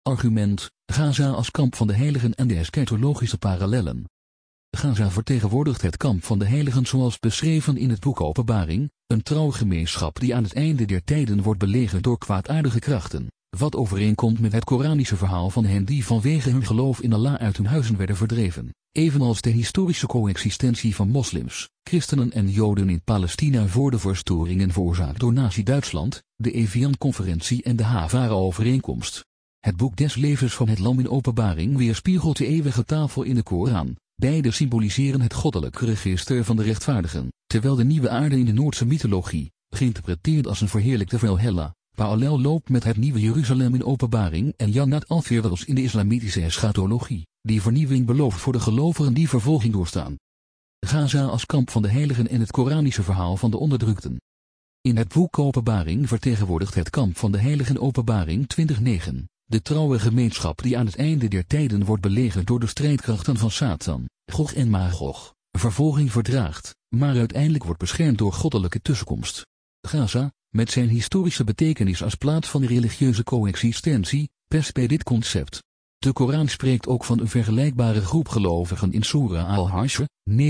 Argument: Gaza als kamp van de heiligen en de eschatologische parallellen. Gaza vertegenwoordigt het kamp van de heiligen zoals beschreven in het boek Openbaring, een trouwe gemeenschap die aan het einde der tijden wordt belegerd door kwaadaardige krachten, wat overeenkomt met het Koranische verhaal van hen die vanwege hun geloof in Allah uit hun huizen werden verdreven, evenals de historische coexistentie van moslims, christenen en joden in Palestina voor de verstoringen veroorzaakt door Nazi-Duitsland, de Evian-conferentie en de Havara-overeenkomst. Het boek des levens van het lam in Openbaring weerspiegelt de eeuwige tafel in de Koran. Beide symboliseren het goddelijke register van de rechtvaardigen, terwijl de nieuwe aarde in de Noordse mythologie, geïnterpreteerd als een verheerlijkte Valhalla, parallel loopt met het nieuwe Jeruzalem in Openbaring en Jannat al-Firdaus in de islamitische eschatologie, die vernieuwing belooft voor de gelovigen die vervolging doorstaan. Gaza als kamp van de heiligen en het Koranische verhaal van de onderdrukten. In het boek Openbaring vertegenwoordigt het kamp van de heiligen Openbaring 20:9. De trouwe gemeenschap die aan het einde der tijden wordt belegerd door de strijdkrachten van Satan, Gog en Magog, vervolging verdraagt, maar uiteindelijk wordt beschermd door goddelijke tussenkomst. Gaza, met zijn historische betekenis als plaats van religieuze coexistentie, past bij dit concept. De Koran spreekt ook van een vergelijkbare groep gelovigen in Surah Al-Hashr,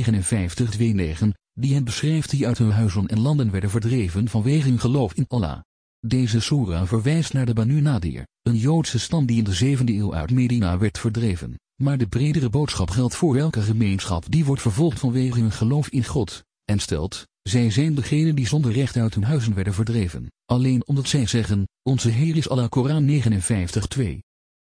59:9, die het beschrijft die uit hun huizen en landen werden verdreven vanwege hun geloof in Allah. Deze soera verwijst naar de Banu Nadir, een Joodse stam die in de 7e eeuw uit Medina werd verdreven, maar de bredere boodschap geldt voor elke gemeenschap die wordt vervolgd vanwege hun geloof in God, en stelt, zij zijn degenen die zonder recht uit hun huizen werden verdreven, alleen omdat zij zeggen, onze Heer is Allah. Koran 59:2.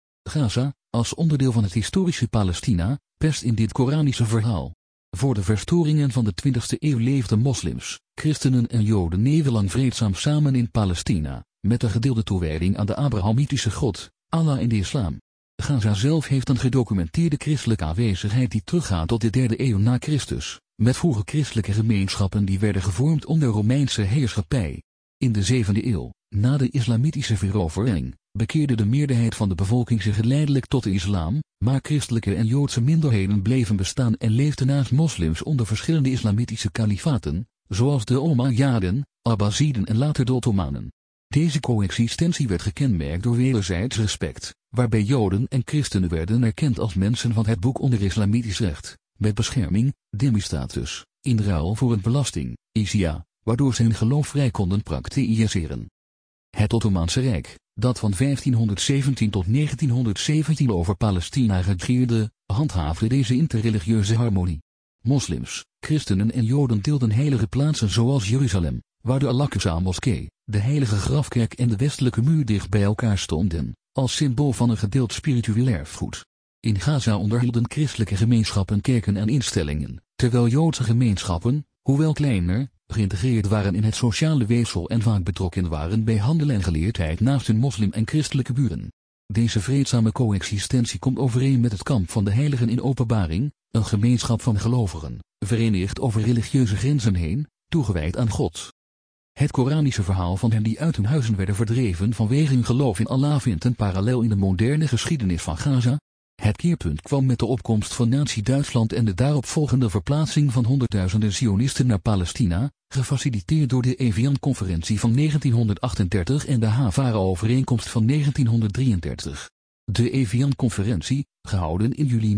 Gaza, als onderdeel van het historische Palestina, past in dit Koranische verhaal. Voor de verstoringen van de 20e eeuw leefden moslims, christenen en joden eeuwenlang vreedzaam samen in Palestina, met een gedeelde toewijding aan de Abrahamitische God, Allah en de islam. Gaza zelf heeft een gedocumenteerde christelijke aanwezigheid die teruggaat tot de 3e eeuw na Christus, met vroege christelijke gemeenschappen die werden gevormd onder Romeinse heerschappij. In de 7e eeuw, na de islamitische verovering, bekeerde de meerderheid van de bevolking zich geleidelijk tot de islam, maar christelijke en joodse minderheden bleven bestaan en leefden naast moslims onder verschillende islamitische kalifaten, zoals de Omajjaden, Abbasiden en later de Ottomanen. Deze coexistentie werd gekenmerkt door wederzijds respect, waarbij joden en christenen werden erkend als mensen van het boek onder islamitisch recht, met bescherming, dhimmi-status, in ruil voor een belasting, jizya, waardoor ze hun geloof vrij konden praktiseren. Het Ottomaanse Rijk, dat van 1517 tot 1917 over Palestina regeerde, handhaafde deze interreligieuze harmonie. Moslims, christenen en joden deelden heilige plaatsen zoals Jeruzalem, waar de Al-Aqsa-moskee, de heilige grafkerk en de westelijke muur dicht bij elkaar stonden, als symbool van een gedeeld spiritueel erfgoed. In Gaza onderhielden christelijke gemeenschappen kerken en instellingen, terwijl joodse gemeenschappen, hoewel kleiner, geïntegreerd waren in het sociale weefsel en vaak betrokken waren bij handel en geleerdheid naast hun moslim- en christelijke buren. Deze vreedzame coexistentie komt overeen met het kamp van de heiligen in Openbaring, een gemeenschap van gelovigen, verenigd over religieuze grenzen heen, toegewijd aan God. Het Koranische verhaal van hen die uit hun huizen werden verdreven vanwege hun geloof in Allah vindt een parallel in de moderne geschiedenis van Gaza. Het keerpunt kwam met de opkomst van Nazi-Duitsland en de daaropvolgende verplaatsing van honderdduizenden Zionisten naar Palestina, gefaciliteerd door de Evian-conferentie van 1938 en de Havara-overeenkomst van 1933. De Evian-conferentie, gehouden in juli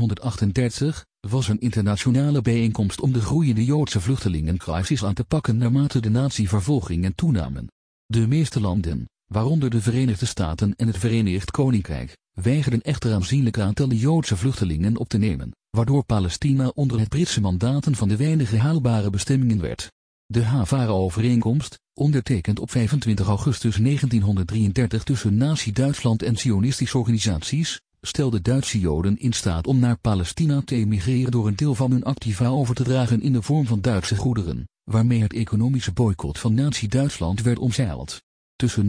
1938, was een internationale bijeenkomst om de groeiende Joodse vluchtelingencrisis aan te pakken naarmate de nazi-vervolgingen toenamen. De meeste landen, waaronder de Verenigde Staten en het Verenigd Koninkrijk, weigerden echter aanzienlijke aantallen Joodse vluchtelingen op te nemen, waardoor Palestina onder het Britse mandaten van de weinige haalbare bestemmingen werd. De Havara-overeenkomst, ondertekend op 25 augustus 1933 tussen Nazi-Duitsland en Zionistische organisaties, stelde Duitse Joden in staat om naar Palestina te emigreren door een deel van hun activa over te dragen in de vorm van Duitse goederen, waarmee het economische boycott van Nazi-Duitsland werd omzeild. Tussen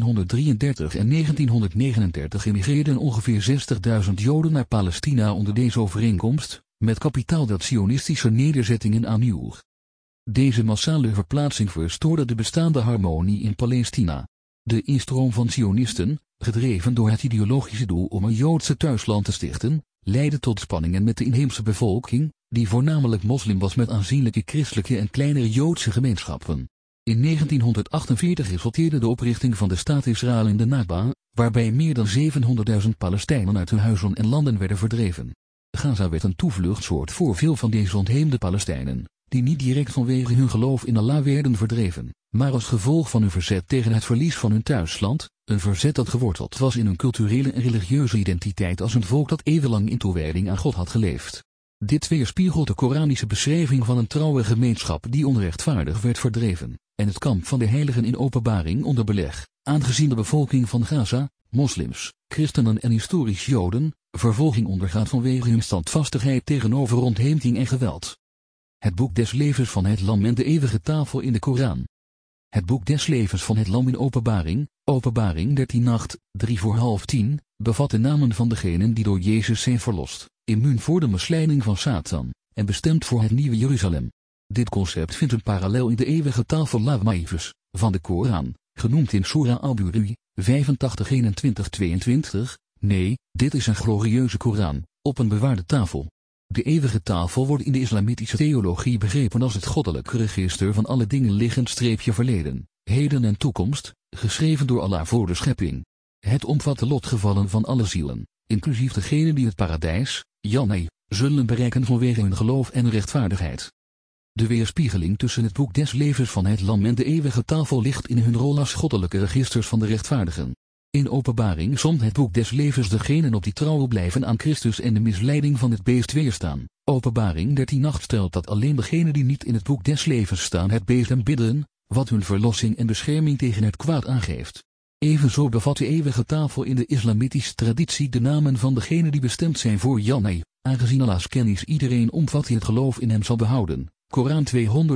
1933 en 1939 emigreerden ongeveer 60.000 Joden naar Palestina onder deze overeenkomst, met kapitaal dat Zionistische nederzettingen aanjoeg. Deze massale verplaatsing verstoorde de bestaande harmonie in Palestina. De instroom van Zionisten, gedreven door het ideologische doel om een Joodse thuisland te stichten, leidde tot spanningen met de inheemse bevolking, die voornamelijk moslim was met aanzienlijke christelijke en kleinere Joodse gemeenschappen. In 1948 resulteerde de oprichting van de staat Israël in de Nakba, waarbij meer dan 700.000 Palestijnen uit hun huizen en landen werden verdreven. Gaza werd een toevluchtsoord voor veel van deze ontheemde Palestijnen, die niet direct vanwege hun geloof in Allah werden verdreven, maar als gevolg van hun verzet tegen het verlies van hun thuisland, een verzet dat geworteld was in hun culturele en religieuze identiteit als een volk dat eeuwenlang in toewijding aan God had geleefd. Dit weerspiegelt de Koranische beschrijving van een trouwe gemeenschap die onrechtvaardig werd verdreven, en het kamp van de heiligen in Openbaring onder beleg, aangezien de bevolking van Gaza, moslims, christenen en historisch Joden, vervolging ondergaat vanwege hun standvastigheid tegenover ontheemding en geweld. Het boek des levens van het Lam en de eeuwige tafel in de Koran. Het boek des levens van het Lam in Openbaring, Openbaring 13:8, 9:30, bevat de namen van degenen die door Jezus zijn verlost, immuun voor de misleiding van Satan, en bestemd voor het nieuwe Jeruzalem. Dit concept vindt een parallel in de eeuwige tafel Law-Maïfus, van de Koran, genoemd in Surah Al-Buruj, 85:21-22. Nee, dit is een glorieuze Koran, op een bewaarde tafel. De eeuwige tafel wordt in de islamitische theologie begrepen als het goddelijke register van alle dingen liggend-verleden, heden en toekomst, geschreven door Allah voor de schepping. Het omvat de lotgevallen van alle zielen, inclusief degenen die het paradijs, Jannah, zullen bereiken vanwege hun geloof en rechtvaardigheid. De weerspiegeling tussen het boek des levens van het Lam en de eeuwige tafel ligt in hun rol als goddelijke registers van de rechtvaardigen. In Openbaring somt het boek des levens degenen op die trouw blijven aan Christus en de misleiding van het beest weerstaan. Openbaring 13:8 stelt dat alleen degenen die niet in het boek des levens staan het beest aanbidden, wat hun verlossing en bescherming tegen het kwaad aangeeft. Evenzo bevat de eeuwige tafel in de islamitische traditie de namen van degenen die bestemd zijn voor Jannah, aangezien Allah's kennis iedereen omvat die het geloof in hem zal behouden. Koran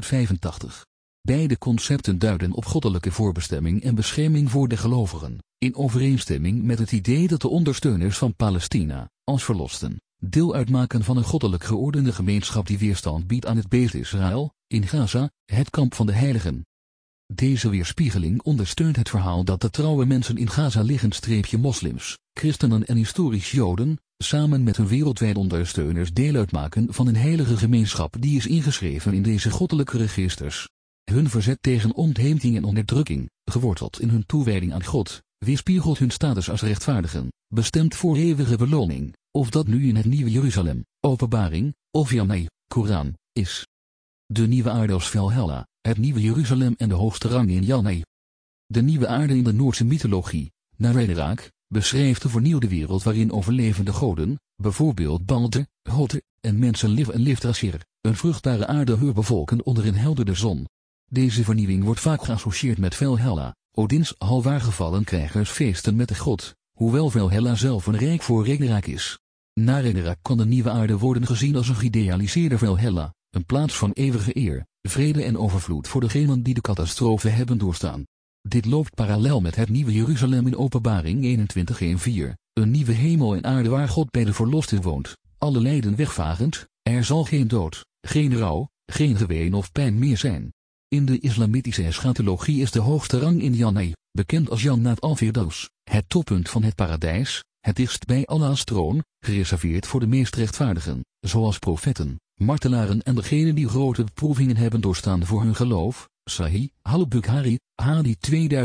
285. Beide concepten duiden op goddelijke voorbestemming en bescherming voor de gelovigen, in overeenstemming met het idee dat de ondersteuners van Palestina, als verlosten, deel uitmaken van een goddelijk geordende gemeenschap die weerstand biedt aan het beest Israël, in Gaza, het kamp van de heiligen. Deze weerspiegeling ondersteunt het verhaal dat de trouwe mensen in Gaza liggend-moslims, christenen en historisch Joden, samen met hun wereldwijde ondersteuners deel uitmaken van een heilige gemeenschap die is ingeschreven in deze goddelijke registers. Hun verzet tegen ontheemding en onderdrukking, geworteld in hun toewijding aan God, weerspiegelt hun status als rechtvaardigen, bestemd voor eeuwige beloning, of dat nu in het nieuwe Jeruzalem, Openbaring, of Jannah, Koran, is. De nieuwe aarde als Valhalla, het nieuwe Jeruzalem en de hoogste rang in Jannah. De nieuwe aarde in de Noordse mythologie, naar Ragnarok, beschrijft de vernieuwde wereld waarin overlevende goden, bijvoorbeeld Balder, Hotte, en mensen Liv en Livdrasir, een vruchtbare aarde bevolken onder een heldere zon. Deze vernieuwing wordt vaak geassocieerd met Valhalla, Odins alwaar gevallen krijgers feesten met de god, hoewel Valhalla zelf een rijk voor Ragnarok is. Na Ragnarok kan de nieuwe aarde worden gezien als een geïdealiseerde Valhalla, een plaats van eeuwige eer, vrede en overvloed voor degenen die de catastrofe hebben doorstaan. Dit loopt parallel met het nieuwe Jeruzalem in Openbaring 21:1-4, een nieuwe hemel en aarde waar God bij de verlosten woont, alle lijden wegvagend, er zal geen dood, geen rouw, geen geween of pijn meer zijn. In de islamitische eschatologie is de hoogste rang in Jannah, bekend als Jannat al-Firdaus, het toppunt van het paradijs, het dichtst bij Allah's troon, gereserveerd voor de meest rechtvaardigen, zoals profetten, martelaren en degenen die grote beproevingen hebben doorstaan voor hun geloof. Sahih al-Bukhari, hadith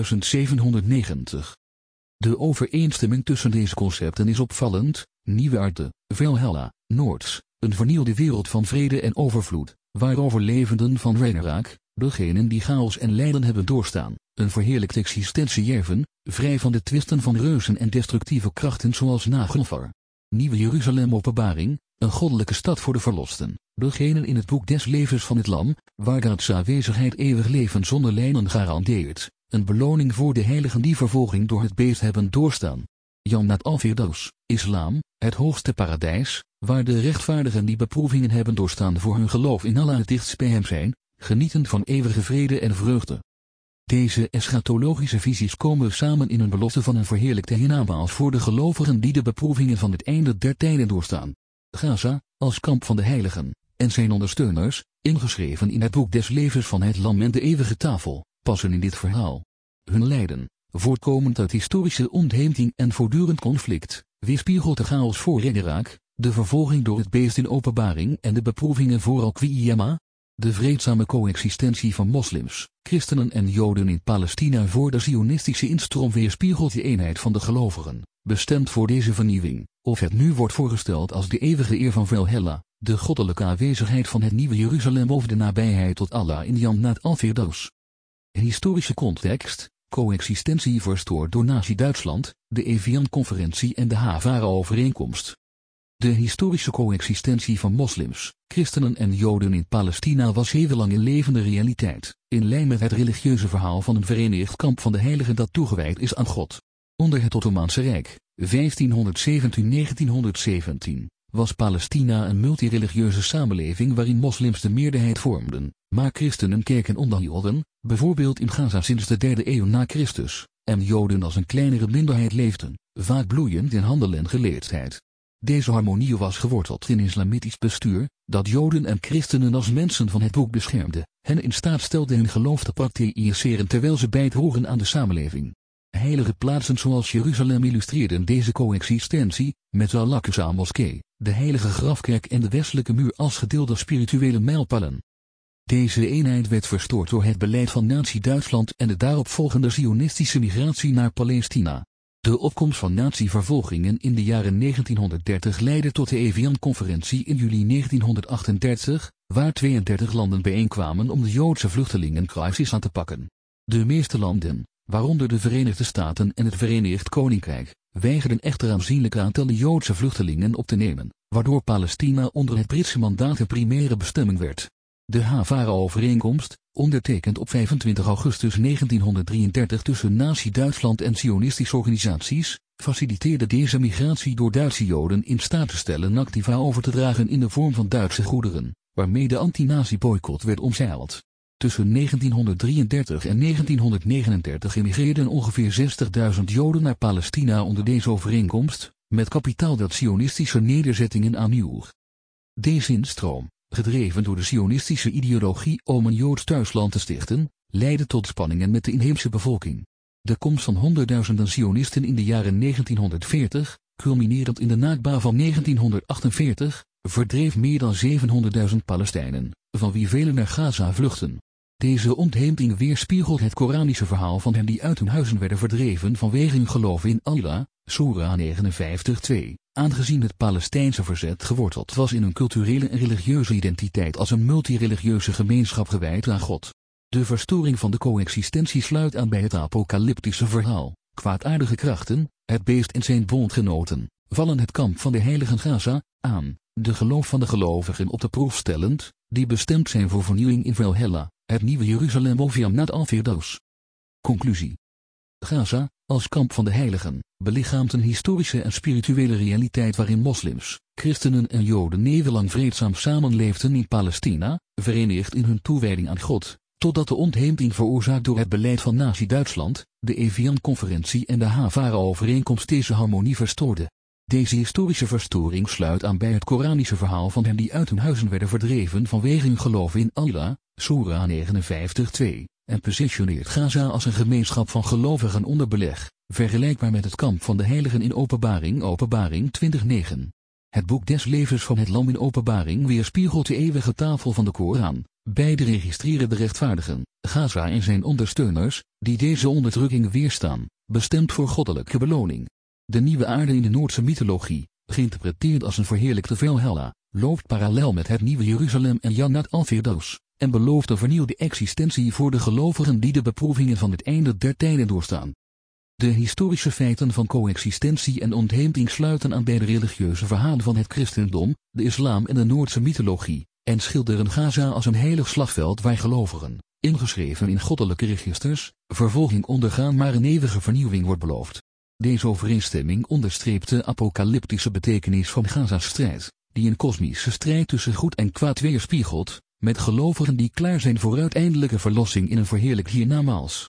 2790. De overeenstemming tussen deze concepten is opvallend. Nieuwe aarde, Valhalla, Noords, een vernieuwde wereld van vrede en overvloed, waar overlevenden van Ragnarok, degenen die chaos en lijden hebben doorstaan, een verheerlijkte existentie jerven, vrij van de twisten van reuzen en destructieve krachten zoals Nagelfar. Nieuwe Jeruzalem Openbaring, een goddelijke stad voor de verlosten, degenen in het boek des levens van het Lam, waar Gods aanwezigheid eeuwig leven zonder lijden garandeert, een beloning voor de heiligen die vervolging door het beest hebben doorstaan. Jannat al-Firdaus, Islam, het hoogste paradijs, waar de rechtvaardigen die beproevingen hebben doorstaan voor hun geloof in Allah het dichtst bij hem zijn, genieten van eeuwige vrede en vreugde. Deze eschatologische visies komen samen in een belofte van een verheerlijkte hiernamaals voor de gelovigen die de beproevingen van het einde der tijden doorstaan. Gaza, als kamp van de heiligen, en zijn ondersteuners, ingeschreven in het boek des levens van het Lam en de eeuwige tafel, passen in dit verhaal. Hun lijden, voortkomend uit historische ontheemding en voortdurend conflict, weerspiegelt de chaos voor Ragnarok, de vervolging door het beest in Openbaring en de beproevingen voor Al-Qiyamah. De vreedzame coexistentie van moslims, christenen en joden in Palestina voor de zionistische instroom weerspiegelt de eenheid van de gelovigen, bestemd voor deze vernieuwing, of het nu wordt voorgesteld als de eeuwige eer van Valhalla, de goddelijke aanwezigheid van het nieuwe Jeruzalem of de nabijheid tot Allah in Jannat al-Firdaus. Historische context, coexistentie verstoord door Nazi-Duitsland, de Evian-conferentie en de Havara-overeenkomst. De historische coexistentie van moslims, christenen en joden in Palestina was eeuwenlang een levende realiteit, in lijn met het religieuze verhaal van een verenigd kamp van de heiligen dat toegewijd is aan God. Onder het Ottomaanse Rijk, 1517-1917, was Palestina een multireligieuze samenleving waarin moslims de meerderheid vormden, maar christenen kerken onderhielden, bijvoorbeeld in Gaza sinds de 3e eeuw na Christus, en joden als een kleinere minderheid leefden, vaak bloeiend in handel en geleerdheid. Deze harmonie was geworteld in islamitisch bestuur, dat joden en christenen als mensen van het boek beschermde, hen in staat stelde hun geloof te praktiseren terwijl ze bijdroegen aan de samenleving. Heilige plaatsen zoals Jeruzalem illustreerden deze coexistentie, met de Al-Aqsa-moskee, de heilige grafkerk en de westelijke muur als gedeelde spirituele mijlpalen. Deze eenheid werd verstoord door het beleid van Nazi-Duitsland en de daaropvolgende zionistische migratie naar Palestina. De opkomst van nazi-vervolgingen in de jaren 1930 leidde tot de Evian-conferentie in juli 1938, waar 32 landen bijeenkwamen om de Joodse vluchtelingencrisis aan te pakken. De meeste landen, waaronder de Verenigde Staten en het Verenigd Koninkrijk, weigerden echter aanzienlijk aantallen Joodse vluchtelingen op te nemen, waardoor Palestina onder het Britse mandaat een primaire bestemming werd. De Havara-overeenkomst, ondertekend op 25 augustus 1933 tussen Nazi-Duitsland en Zionistische organisaties, faciliteerde deze migratie door Duitse Joden in staat te stellen activa over te dragen in de vorm van Duitse goederen, waarmee de anti-nazi-boycott werd omzeild. Tussen 1933 en 1939 emigreerden ongeveer 60.000 Joden naar Palestina onder deze overeenkomst, met kapitaal dat Zionistische nederzettingen aanjoeg. Deze instroom, gedreven door de Zionistische ideologie om een Joods thuisland te stichten, leidde tot spanningen met de inheemse bevolking. De komst van honderdduizenden Zionisten in de jaren 1940, culminerend in de Nakba van 1948, verdreef meer dan 700.000 Palestijnen, van wie velen naar Gaza vluchtten. Deze ontheemding weerspiegelt het Koranische verhaal van hen die uit hun huizen werden verdreven vanwege hun geloof in Allah, Soera 59:2. Aangezien het Palestijnse verzet geworteld was in een culturele en religieuze identiteit als een multireligieuze gemeenschap gewijd aan God. De verstoring van de coexistentie sluit aan bij het apocalyptische verhaal. Kwaadaardige krachten, het beest en zijn bondgenoten, vallen het kamp van de heiligen Gaza aan, de geloof van de gelovigen op de proef stellend, die bestemd zijn voor vernieuwing in Valhalla, het nieuwe Jeruzalem of Jannat al-Firdaus. Conclusie. Gaza, als kamp van de heiligen, belichaamt een historische en spirituele realiteit waarin moslims, christenen en joden eeuwenlang vreedzaam samenleefden in Palestina, verenigd in hun toewijding aan God, totdat de ontheemding veroorzaakt door het beleid van Nazi-Duitsland, de Evian-conferentie en de Havara-overeenkomst deze harmonie verstoorde. Deze historische verstoring sluit aan bij het Koranische verhaal van hen die uit hun huizen werden verdreven vanwege hun geloof in Allah, Soera 59:2. En positioneert Gaza als een gemeenschap van gelovigen onder beleg, vergelijkbaar met het kamp van de heiligen in Openbaring 20:9. Het boek des levens van het lam in Openbaring weerspiegelt de eeuwige tafel van de Koran. Beide registreren de rechtvaardigen, Gaza en zijn ondersteuners, die deze onderdrukking weerstaan, bestemd voor goddelijke beloning. De nieuwe aarde in de Noordse mythologie, geïnterpreteerd als een verheerlijkte Valhalla, loopt parallel met het nieuwe Jeruzalem en Jannat al-Firdaus, en belooft een vernieuwde existentie voor de gelovigen die de beproevingen van het einde der tijden doorstaan. De historische feiten van coexistentie en ontheemding sluiten aan bij de religieuze verhalen van het christendom, de islam en de Noordse mythologie, en schilderen Gaza als een heilig slagveld waar gelovigen, ingeschreven in goddelijke registers, vervolging ondergaan maar een eeuwige vernieuwing wordt beloofd. Deze overeenstemming onderstreept de apocalyptische betekenis van Gaza's strijd, die een kosmische strijd tussen goed en kwaad weerspiegelt, met gelovigen die klaar zijn voor uiteindelijke verlossing in een verheerlijk hiernamaals.